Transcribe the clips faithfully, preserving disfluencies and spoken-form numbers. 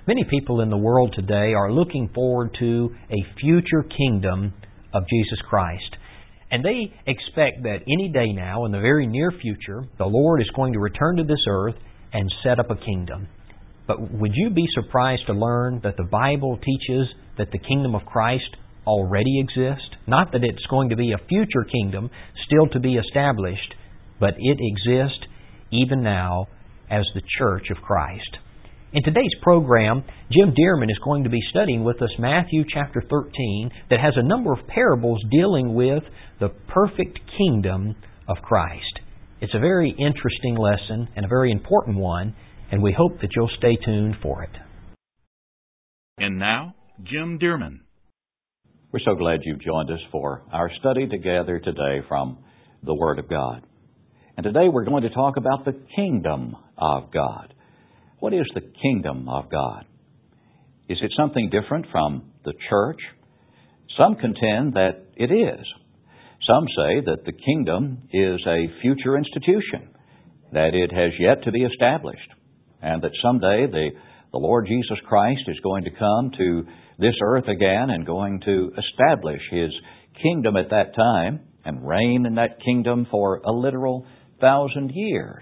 Many people in the world today are looking forward to a future kingdom of Jesus Christ. And they expect that any day now, in the very near future, the Lord is going to return to this earth and set up a kingdom. But would you be surprised to learn that the Bible teaches that the kingdom of Christ already exists? Not that it's going to be a future kingdom still to be established, but it exists even now as the Church of Christ. In today's program, Jim Dearman is going to be studying with us Matthew chapter thirteen that has a number of parables dealing with the perfect kingdom of Christ. It's a very interesting lesson and a very important one, and we hope that you'll stay tuned for it. And now, Jim Dearman. We're so glad you've joined us for our study together today from the Word of God. And today we're going to talk about the kingdom of God. What is the kingdom of God? Is it something different from the church? Some contend that it is. Some say that the kingdom is a future institution, that it has yet to be established, and that someday the, the Lord Jesus Christ is going to come to this earth again and going to establish His kingdom at that time and reign in that kingdom for a literal thousand years.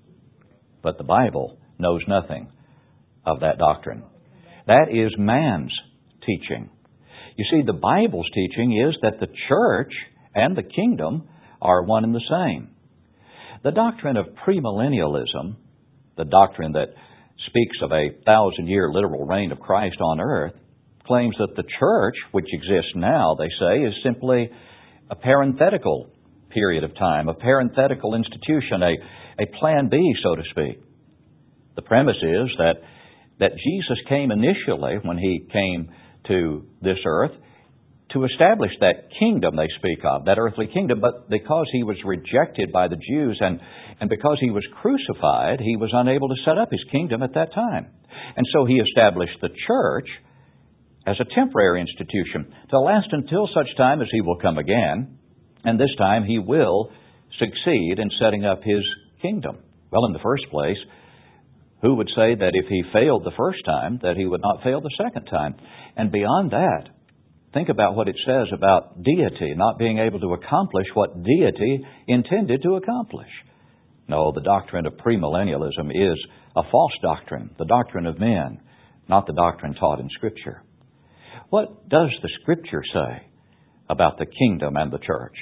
But the Bible knows nothing of that doctrine. That is man's teaching. You see, the Bible's teaching is that the church and the kingdom are one and the same. The doctrine of premillennialism, the doctrine that speaks of a thousand-year literal reign of Christ on earth, claims that the church, which exists now, they say, is simply a parenthetical period of time, a parenthetical institution, a, a plan B, so to speak. The premise is that, that Jesus came initially, when He came to this earth, to establish that kingdom they speak of, that earthly kingdom, but because He was rejected by the Jews and, and because He was crucified, He was unable to set up His kingdom at that time. And so He established the church as a temporary institution to last until such time as He will come again, and this time He will succeed in setting up His kingdom. Well, in the first place, who would say that if He failed the first time, that He would not fail the second time? And beyond that, think about what it says about deity not being able to accomplish what deity intended to accomplish. No, the doctrine of premillennialism is a false doctrine, the doctrine of men, not the doctrine taught in Scripture. What does the Scripture say about the kingdom and the church?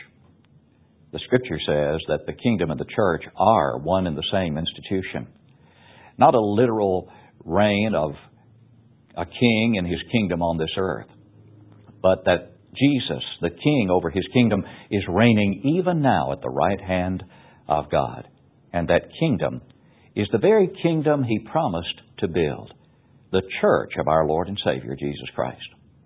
The Scripture says that the kingdom and the church are one and the same institution. Not a literal reign of a king and his kingdom on this earth, but that Jesus, the King over His kingdom, is reigning even now at the right hand of God. And that kingdom is the very kingdom He promised to build, the church of our Lord and Savior, Jesus Christ.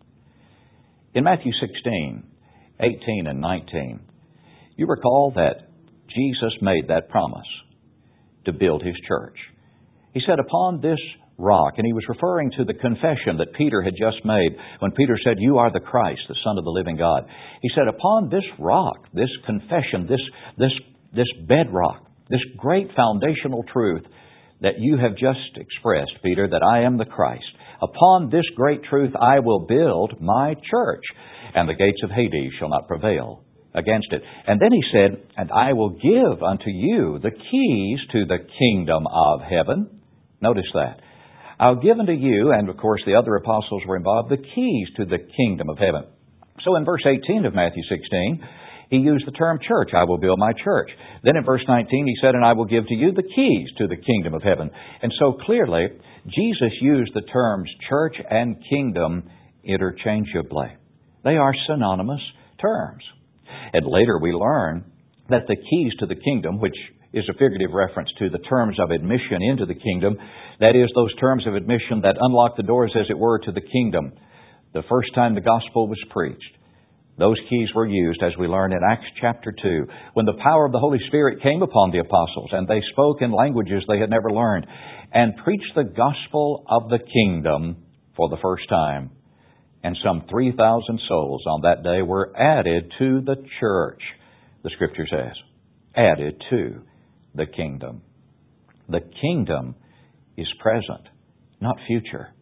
In Matthew sixteen, eighteen and nineteen, you recall that Jesus made that promise to build His church. He said, upon this rock, and He was referring to the confession that Peter had just made when Peter said, you are the Christ, the Son of the living God. He said, upon this rock, this confession, this, this, this bedrock, this great foundational truth that you have just expressed, Peter, that I am the Christ, upon this great truth I will build my church, and the gates of Hades shall not prevail against it. And then He said, and I will give unto you the keys to the kingdom of heaven. Notice that. I'll give unto you, and of course the other apostles were involved, the keys to the kingdom of heaven. So in verse eighteen of Matthew sixteen, He used the term church. I will build my church. Then in verse nineteen, He said, and I will give to you the keys to the kingdom of heaven. And so clearly, Jesus used the terms church and kingdom interchangeably. They are synonymous terms. And later we learn that the keys to the kingdom, which is a figurative reference to the terms of admission into the kingdom, that is, those terms of admission that unlock the doors, as it were, to the kingdom. The first time the gospel was preached, those keys were used, as we learn in Acts chapter two, when the power of the Holy Spirit came upon the apostles, and they spoke in languages they had never learned, and preached the gospel of the kingdom for the first time. And some three thousand souls on that day were added to the church, the Scripture says. Added to the kingdom. The kingdom is present, not future.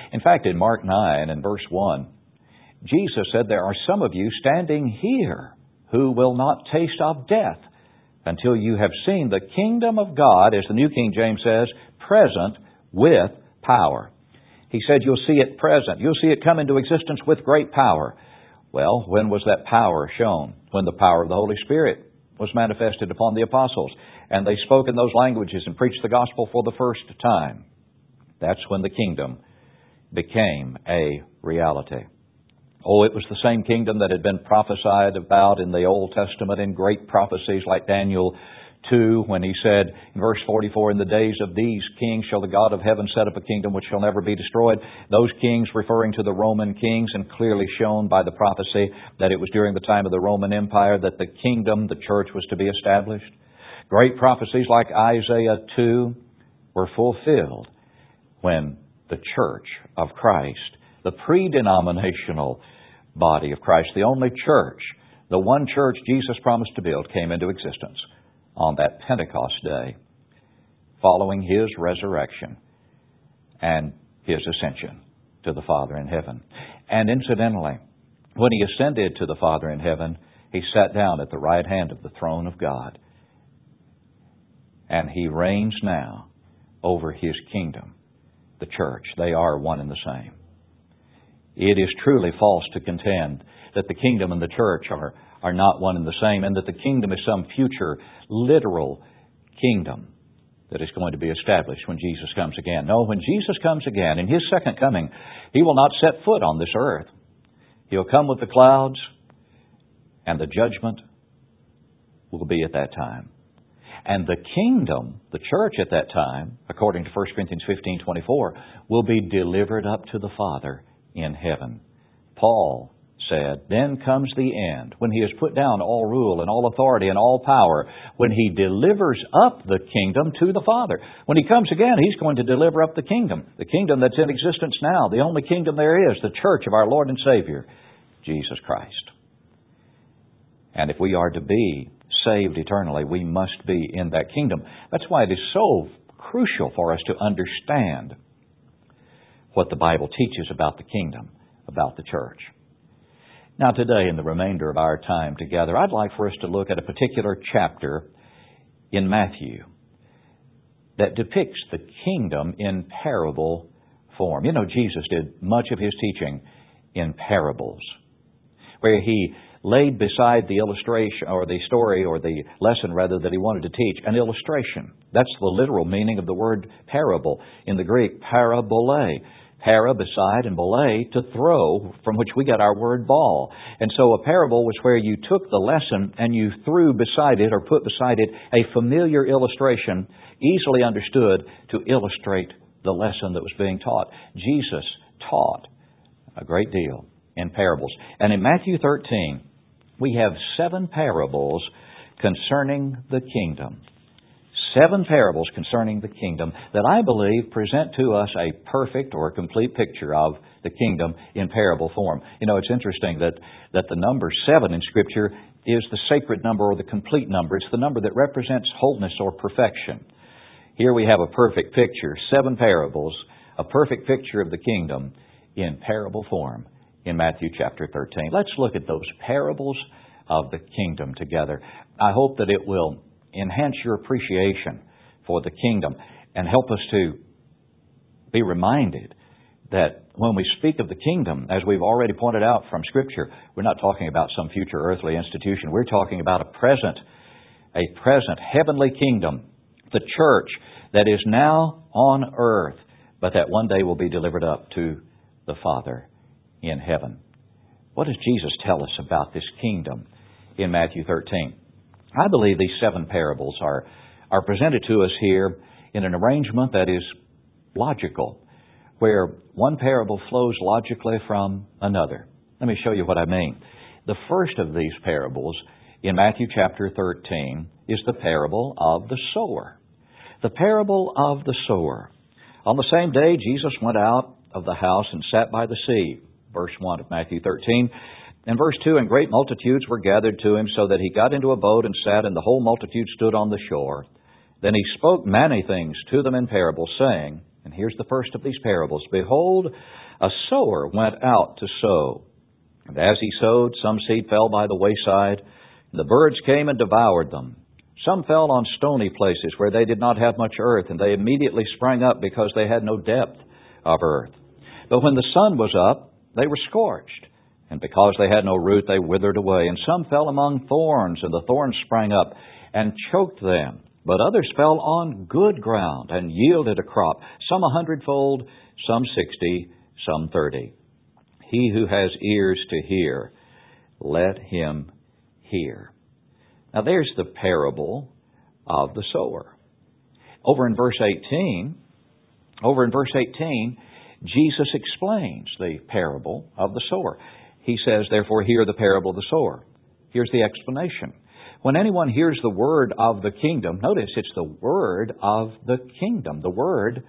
In fact, in Mark nine and verse one, Jesus said, "There are some of you standing here who will not taste of death until you have seen the kingdom of God," as the New King James says, "present with power." He said you'll see it present. You'll see it come into existence with great power. Well, when was that power shown? When the power of the Holy Spirit was manifested upon the apostles, and they spoke in those languages and preached the gospel for the first time. That's when the kingdom became a reality. Oh, it was the same kingdom that had been prophesied about in the Old Testament in great prophecies like Daniel two, when he said in verse forty-four, "In the days of these kings shall the God of heaven set up a kingdom which shall never be destroyed." Those kings referring to the Roman kings, and clearly shown by the prophecy that it was during the time of the Roman Empire that the kingdom, the church, was to be established. Great prophecies like Isaiah two were fulfilled when the church of Christ, the pre-denominational body of Christ, the only church, the one church Jesus promised to build, came into existence on that Pentecost day, following His resurrection and His ascension to the Father in heaven. And incidentally, when He ascended to the Father in heaven, He sat down at the right hand of the throne of God. And He reigns now over His kingdom, the church. They are one and the same. It is truly false to contend that the kingdom and the church are are not one and the same, and that the kingdom is some future literal kingdom that is going to be established when Jesus comes again. No, when Jesus comes again, in His second coming, He will not set foot on this earth. He'll come with the clouds, and the judgment will be at that time. And the kingdom, the church at that time, according to First Corinthians fifteen twenty-four, will be delivered up to the Father in heaven. Paul said, "Then comes the end, when He has put down all rule and all authority and all power, when He delivers up the kingdom to the Father." When He comes again, He's going to deliver up the kingdom, the kingdom that's in existence now, the only kingdom there is, the church of our Lord and Savior, Jesus Christ. And if we are to be saved eternally, we must be in that kingdom. That's why it is so crucial for us to understand what the Bible teaches about the kingdom, about the church. Now today, in the remainder of our time together, I'd like for us to look at a particular chapter in Matthew that depicts the kingdom in parable form. You know, Jesus did much of His teaching in parables, where He laid beside the illustration, or the story, or the lesson rather, that He wanted to teach, an illustration. That's the literal meaning of the word parable. In the Greek, parabole. Para, beside, and bole, to throw, from which we get our word ball. And so a parable was where you took the lesson and you threw beside it, or put beside it, a familiar illustration, easily understood, to illustrate the lesson that was being taught. Jesus taught a great deal in parables. And in Matthew thirteen, we have seven parables concerning the kingdom. Seven parables concerning the kingdom that I believe present to us a perfect or a complete picture of the kingdom in parable form. You know, it's interesting that, that the number seven in Scripture is the sacred number, or the complete number. It's the number that represents wholeness or perfection. Here we have a perfect picture, seven parables, a perfect picture of the kingdom in parable form in Matthew chapter thirteen. Let's look at those parables of the kingdom together. I hope that it will enhance your appreciation for the kingdom and help us to be reminded that when we speak of the kingdom, as we've already pointed out from Scripture, we're not talking about some future earthly institution. We're talking about a present, a present heavenly kingdom, the church that is now on earth, but that one day will be delivered up to the Father in heaven. What does Jesus tell us about this kingdom in Matthew thirteen? I believe these seven parables are, are presented to us here in an arrangement that is logical, where one parable flows logically from another. Let me show you what I mean. The first of these parables in Matthew chapter thirteen is the parable of the sower. The parable of the sower. On the same day, Jesus went out of the house and sat by the sea. Verse one of Matthew thirteen. And verse two, and great multitudes were gathered to Him, so that He got into a boat and sat, and the whole multitude stood on the shore. Then He spoke many things to them in parables, saying, And here's the first of these parables. Behold, a sower went out to sow. And as he sowed, some seed fell by the wayside. And the birds came and devoured them. Some fell on stony places where they did not have much earth, and they immediately sprang up because they had no depth of earth. But when the sun was up, they were scorched. And because they had no root, they withered away. And some fell among thorns, and the thorns sprang up and choked them. But others fell on good ground and yielded a crop, some a hundredfold, some sixty, some thirty. He who has ears to hear, let him hear. Now there's the parable of the sower. Over in verse eighteen, over in verse eighteen, Jesus explains the parable of the sower. He says, therefore, hear the parable of the sower. Here's the explanation. When anyone hears the word of the kingdom, notice it's the word of the kingdom, the word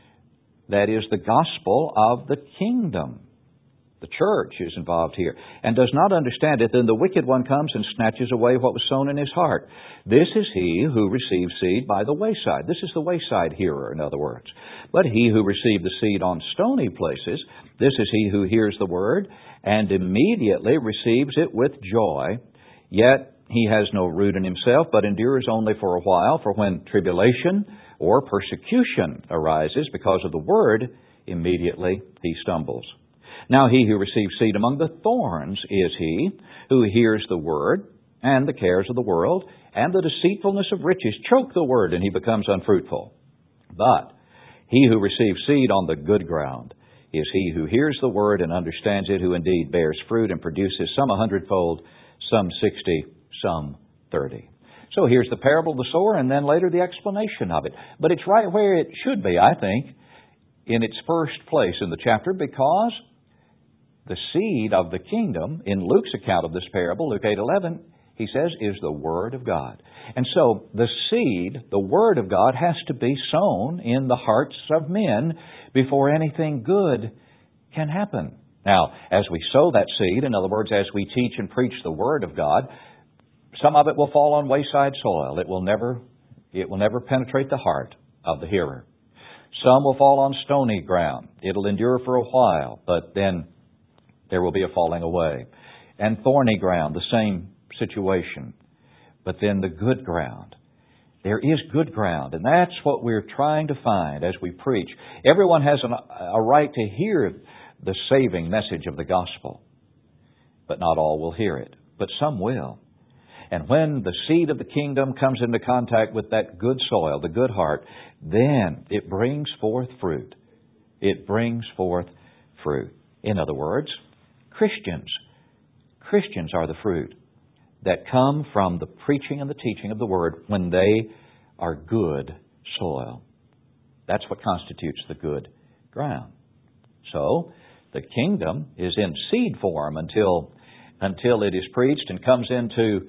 that is the gospel of the kingdom. The church is involved here, and does not understand it, then the wicked one comes and snatches away what was sown in his heart. This is he who received seed by the wayside. This is the wayside hearer, in other words. But he who received the seed on stony places, this is he who hears the word, and immediately receives it with joy. Yet he has no root in himself, but endures only for a while. For when tribulation or persecution arises because of the word, immediately he stumbles. Now he who receives seed among the thorns is he who hears the word, and the cares of the world and the deceitfulness of riches choke the word, and he becomes unfruitful. But he who receives seed on the good ground is he who hears the word and understands it, who indeed bears fruit and produces some a hundredfold, some sixty, some thirty. So here's the parable of the sower, and then later the explanation of it. But it's right where it should be, I think, in its first place in the chapter, because the seed of the kingdom, in Luke's account of this parable, Luke eight eleven, he says, is the Word of God. And so the seed, the Word of God, has to be sown in the hearts of men before anything good can happen. Now, as we sow that seed, in other words, as we teach and preach the Word of God, some of it will fall on wayside soil. It will never, it will never penetrate the heart of the hearer. Some will fall on stony ground. It'll endure for a while, but then there will be a falling away. And thorny ground, the same situation. But then the good ground. There is good ground, and that's what we're trying to find as we preach. Everyone has an, a right to hear the saving message of the gospel, but not all will hear it. But some will. And when the seed of the kingdom comes into contact with that good soil, the good heart, then it brings forth fruit. It brings forth fruit. In other words, Christians. Christians are the fruit that come from the preaching and the teaching of the Word when they are good soil. That's what constitutes the good ground. So, the kingdom is in seed form until, until it is preached and comes into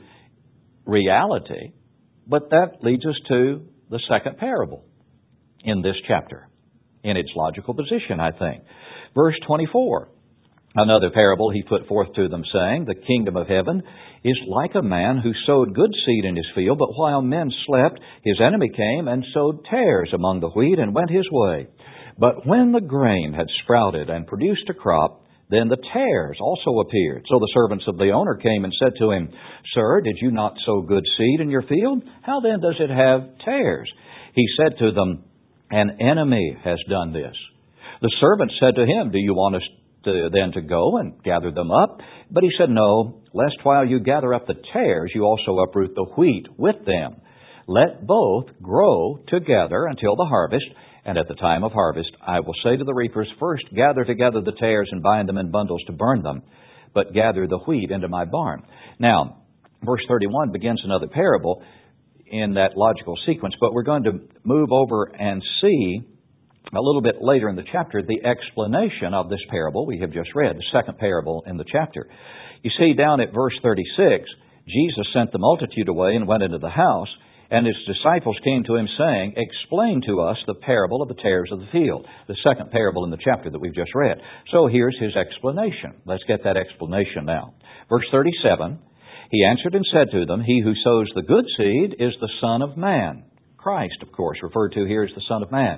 reality. But that leads us to the second parable in this chapter, in its logical position, I think. Verse twenty-four. Another parable he put forth to them, saying, the kingdom of heaven is like a man who sowed good seed in his field, but while men slept, his enemy came and sowed tares among the wheat and went his way. But when the grain had sprouted and produced a crop, then the tares also appeared. So the servants of the owner came and said to him, Sir, did you not sow good seed in your field? How then does it have tares? He said to them, An enemy has done this. The servants said to him, Do you want us to, then to go and gather them up? But he said, No, lest while you gather up the tares, you also uproot the wheat with them. Let both grow together until the harvest. And at the time of harvest, I will say to the reapers, First gather together the tares and bind them in bundles to burn them, but gather the wheat into my barn. Now, verse thirty-one begins another parable in that logical sequence, but we're going to move over and see a little bit later in the chapter the explanation of this parable we have just read, the second parable in the chapter. You see, down at verse thirty-six, Jesus sent the multitude away and went into the house, and his disciples came to him saying, Explain to us the parable of the tares of the field, the second parable in the chapter that we've just read. So here's his explanation. Let's get that explanation now. Verse thirty-seven, He answered and said to them, He who sows the good seed is the Son of Man. Christ, of course, referred to here as the Son of Man.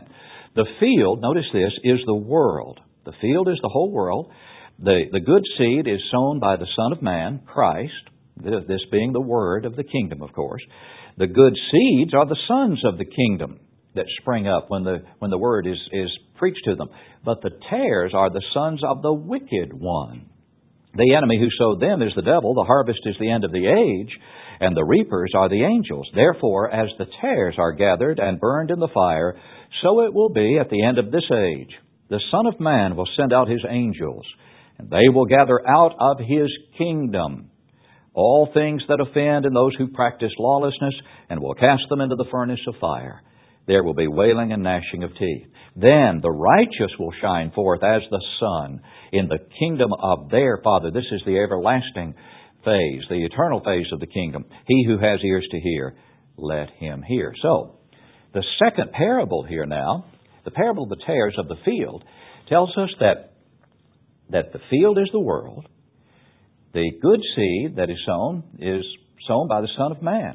The field, notice this, is the world. The field is the whole world. The, the good seed is sown by the Son of Man, Christ, this being the word of the kingdom, of course. The good seeds are the sons of the kingdom that spring up when the when the word is, is preached to them. But the tares are the sons of the wicked one. The enemy who sowed them is the devil. The harvest is the end of the age, and the reapers are the angels. Therefore, as the tares are gathered and burned in the fire, so it will be at the end of this age. The Son of Man will send out His angels, and they will gather out of His kingdom all things that offend and those who practice lawlessness, and will cast them into the furnace of fire. There will be wailing and gnashing of teeth. Then the righteous will shine forth as the sun in the kingdom of their Father. This is the everlasting phase, the eternal phase of the kingdom. He who has ears to hear, let him hear. So, the second parable here now, the parable of the tares of the field, tells us that, that the field is the world. The good seed that is sown is sown by the Son of Man,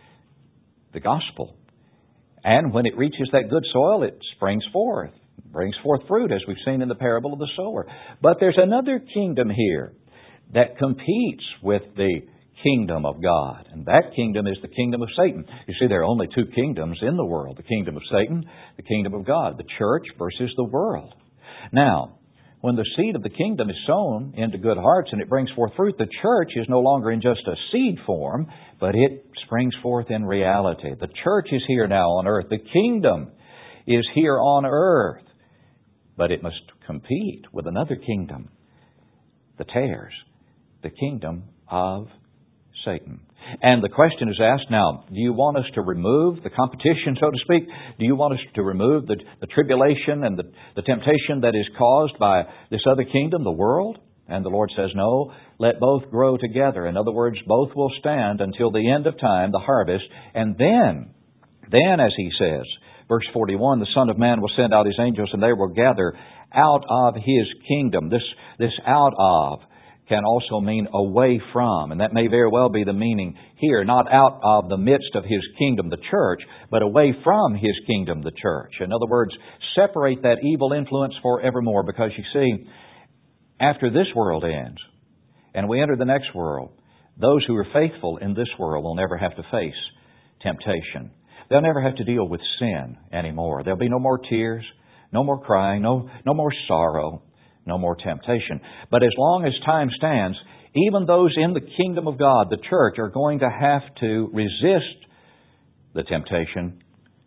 the gospel. And when it reaches that good soil, it springs forth, brings forth fruit, as we've seen in the parable of the sower. But there's another kingdom here that competes with the kingdom of God. And that kingdom is the kingdom of Satan. You see, there are only two kingdoms in the world, the kingdom of Satan, the kingdom of God, the church versus the world. Now, when the seed of the kingdom is sown into good hearts and it brings forth fruit, the church is no longer in just a seed form, but it springs forth in reality. The church is here now on earth. The kingdom is here on earth. But it must compete with another kingdom, the tares, the kingdom of Satan. And the question is asked now, do you want us to remove the competition, so to speak? Do you want us to remove the, the tribulation and the, the temptation that is caused by this other kingdom, the world? And the Lord says, no, let both grow together. In other words, both will stand until the end of time, the harvest. And then, then, as He says, verse forty-one, the Son of Man will send out His angels and they will gather out of His kingdom. This, this out of can also mean away from, and that may very well be the meaning here, not out of the midst of His kingdom, the church, but away from His kingdom, the church. In other words, separate that evil influence forevermore, because you see, after this world ends, and we enter the next world, those who are faithful in this world will never have to face temptation. They'll never have to deal with sin anymore. There'll be no more tears, no more crying, no, no more sorrow, no more temptation. But as long as time stands, even those in the kingdom of God, the church, are going to have to resist the temptation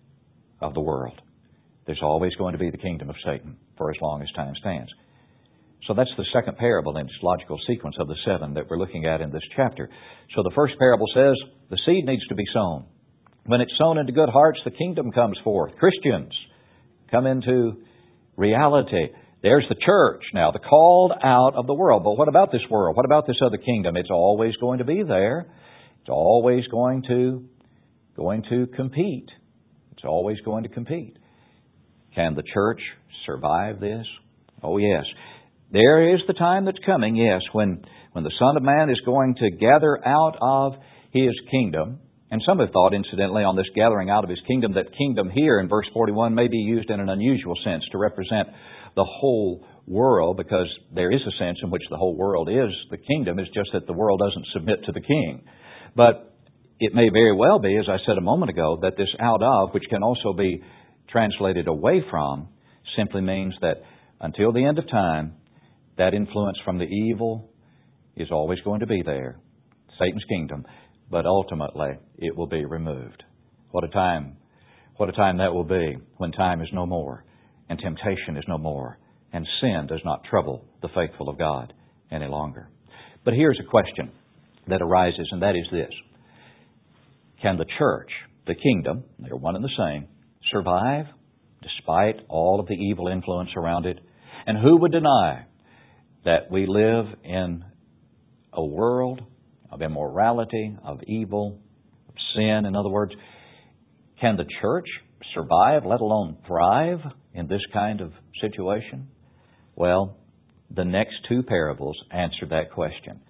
of the world. There's always going to be the kingdom of Satan for as long as time stands. So that's the second parable in its logical sequence of the seven that we're looking at in this chapter. So the first parable says the seed needs to be sown. When it's sown into good hearts, the kingdom comes forth. Christians come into reality. There's the church now, the called out of the world. But what about this world? What about this other kingdom? It's always going to be there. It's always going to, going to compete. It's always going to compete. Can the church survive this? Oh, yes. There is the time that's coming, yes, when, when the Son of Man is going to gather out of His kingdom. And some have thought, incidentally, on this gathering out of His kingdom, that kingdom here in verse forty-one may be used in an unusual sense to represent the whole world, because there is a sense in which the whole world is the kingdom. It's just that the world doesn't submit to the king. But it may very well be, as I said a moment ago, that this out of, which can also be translated away from, simply means that until the end of time, that influence from the evil is always going to be there, Satan's kingdom, but ultimately it will be removed. What a time, what a time that will be, when time is no more, and temptation is no more, and sin does not trouble the faithful of God any longer. But here's a question that arises, and that is this. Can the church, the kingdom, they're one and the same, survive despite all of the evil influence around it? And who would deny that we live in a world of immorality, of evil, of sin? In other words, can the church survive, let alone thrive, in this kind of situation? Well, the next two parables answer that question.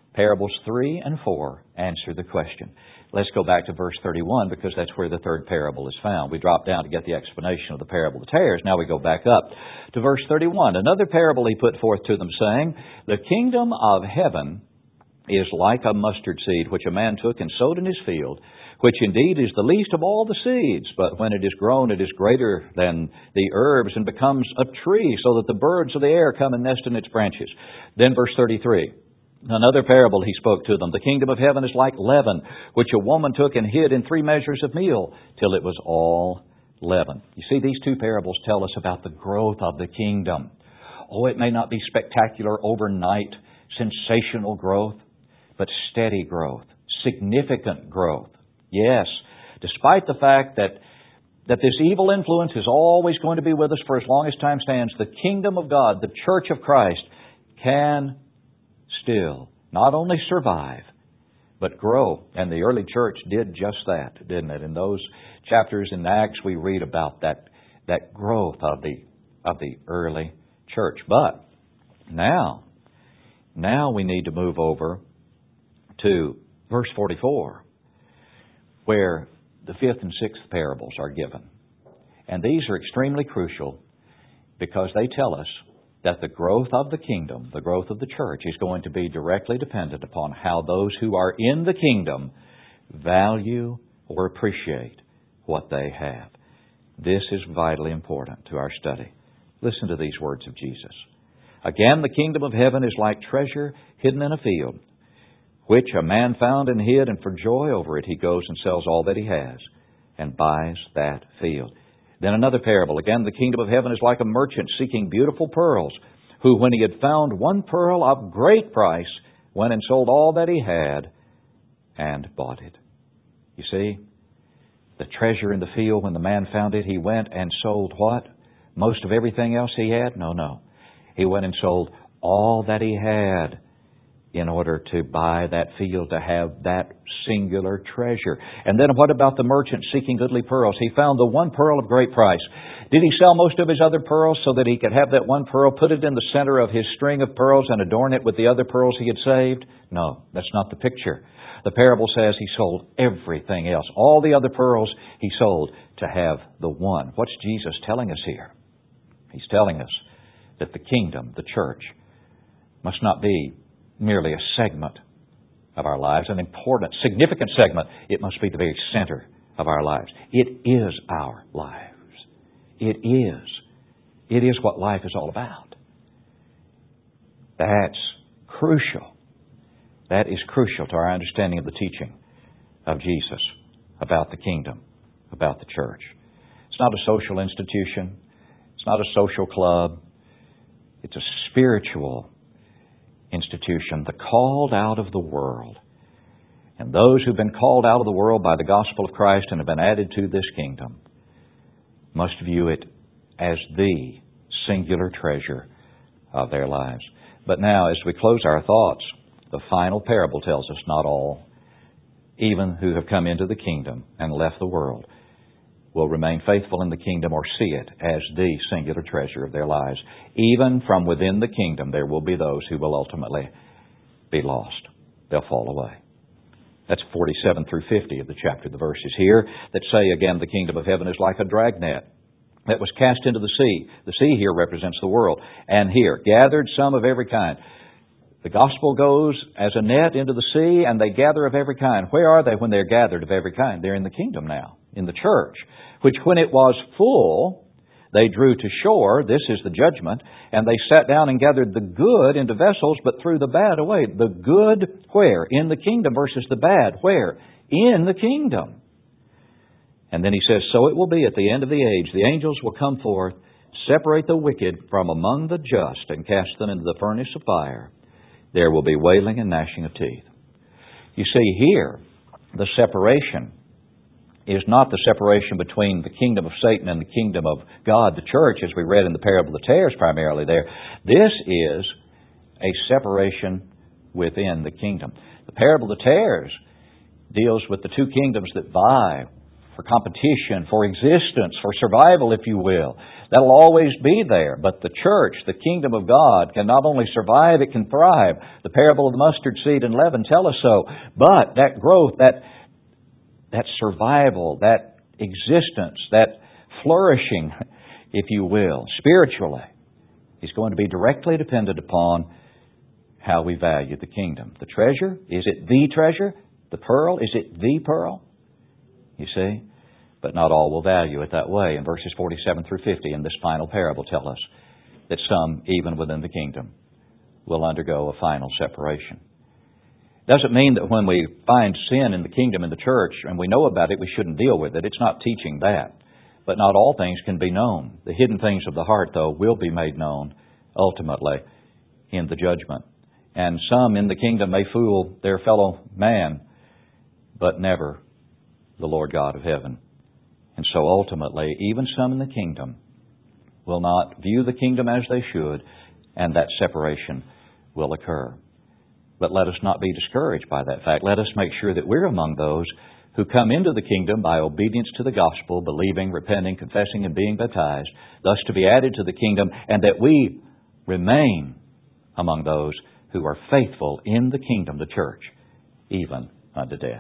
Parables three and four answer the question. Let's go back to verse thirty-one, because that's where the third parable is found. We dropped down to get the explanation of the parable of the tares. Now we go back up to verse thirty-one. Another parable he put forth to them, saying, The kingdom of heaven is like a mustard seed, which a man took and sowed in his field, which indeed is the least of all the seeds. But when it is grown, it is greater than the herbs, and becomes a tree, so that the birds of the air come and nest in its branches. Then verse thirty-three. Another parable he spoke to them. The kingdom of heaven is like leaven, which a woman took and hid in three measures of meal, till it was all leaven. You see, these two parables tell us about the growth of the kingdom. Oh, it may not be spectacular, overnight, sensational growth, but steady growth, significant growth. Yes, despite the fact that that this evil influence is always going to be with us for as long as time stands, the kingdom of God, the church of Christ, can still not only survive, but grow. And the early church did just that, didn't it? In those chapters in Acts, we read about that that growth of the of the early church. But now, now we need to move over to verse forty-four, where the fifth and sixth parables are given. And these are extremely crucial, because they tell us that the growth of the kingdom, the growth of the church, is going to be directly dependent upon how those who are in the kingdom value or appreciate what they have. This is vitally important to our study. Listen to these words of Jesus. Again, the kingdom of heaven is like treasure hidden in a field, which a man found and hid, and for joy over it he goes and sells all that he has and buys that field. Then another parable. Again, the kingdom of heaven is like a merchant seeking beautiful pearls, who, when he had found one pearl of great price, went and sold all that he had and bought it. You see, the treasure in the field, when the man found it, he went and sold what? Most of everything else he had? No, no. He went and sold all that he had in order to buy that field, to have that singular treasure. And then what about the merchant seeking goodly pearls? He found the one pearl of great price. Did he sell most of his other pearls so that he could have that one pearl, put it in the center of his string of pearls, and adorn it with the other pearls he had saved? No, that's not the picture. The parable says he sold everything else. All the other pearls he sold to have the one. What's Jesus telling us here? He's telling us that the kingdom, the church, must not be merely a segment of our lives, an important, significant segment. It must be the very center of our lives. It is our lives. It is. It is what life is all about. That's crucial. That is crucial to our understanding of the teaching of Jesus about the kingdom, about the church. It's not a social institution. It's not a social club. It's a spiritual institution, the called out of the world. And those who've been called out of the world by the gospel of Christ and have been added to this kingdom must view it as the singular treasure of their lives. But now, as we close our thoughts, the final parable tells us not all, even who have come into the kingdom and left the world, will remain faithful in the kingdom or see it as the singular treasure of their lives. Even from within the kingdom, there will be those who will ultimately be lost. They'll fall away. That's forty-seven through fifty of the chapter. The verses here that say, again, the kingdom of heaven is like a dragnet that was cast into the sea. The sea here represents the world. And here, gathered some of every kind. The gospel goes as a net into the sea, and they gather of every kind. Where are they when they're gathered of every kind? They're in the kingdom now, in the church, which when it was full, they drew to shore. This is the judgment. And they sat down and gathered the good into vessels, but threw the bad away. The good where? In the kingdom versus the bad where? In the kingdom. And then he says, so it will be at the end of the age. The angels will come forth, separate the wicked from among the just, and cast them into the furnace of fire. There will be wailing and gnashing of teeth. You see, here, the separation is not the separation between the kingdom of Satan and the kingdom of God, the church, as we read in the parable of the tares primarily there. This is a separation within the kingdom. The parable of the tares deals with the two kingdoms that vie for competition, for existence, for survival, if you will. That'll always be there. But the church, the kingdom of God, can not only survive, it can thrive. The parable of the mustard seed and leaven tell us so. But that growth, that, that survival, that existence, that flourishing, if you will, spiritually, is going to be directly dependent upon how we value the kingdom. The treasure, is it the treasure? The pearl, is it the pearl? You see? But not all will value it that way. And verses forty-seven through fifty in this final parable tell us that some, even within the kingdom, will undergo a final separation. Doesn't mean that when we find sin in the kingdom, in the church, and we know about it, we shouldn't deal with it. It's not teaching that. But not all things can be known. The hidden things of the heart, though, will be made known ultimately in the judgment. And some in the kingdom may fool their fellow man, but never the Lord God of heaven. And so ultimately, even some in the kingdom will not view the kingdom as they should, and that separation will occur. But let us not be discouraged by that fact. Let us make sure that we're among those who come into the kingdom by obedience to the gospel, believing, repenting, confessing, and being baptized, thus to be added to the kingdom, and that we remain among those who are faithful in the kingdom, the church, even unto death.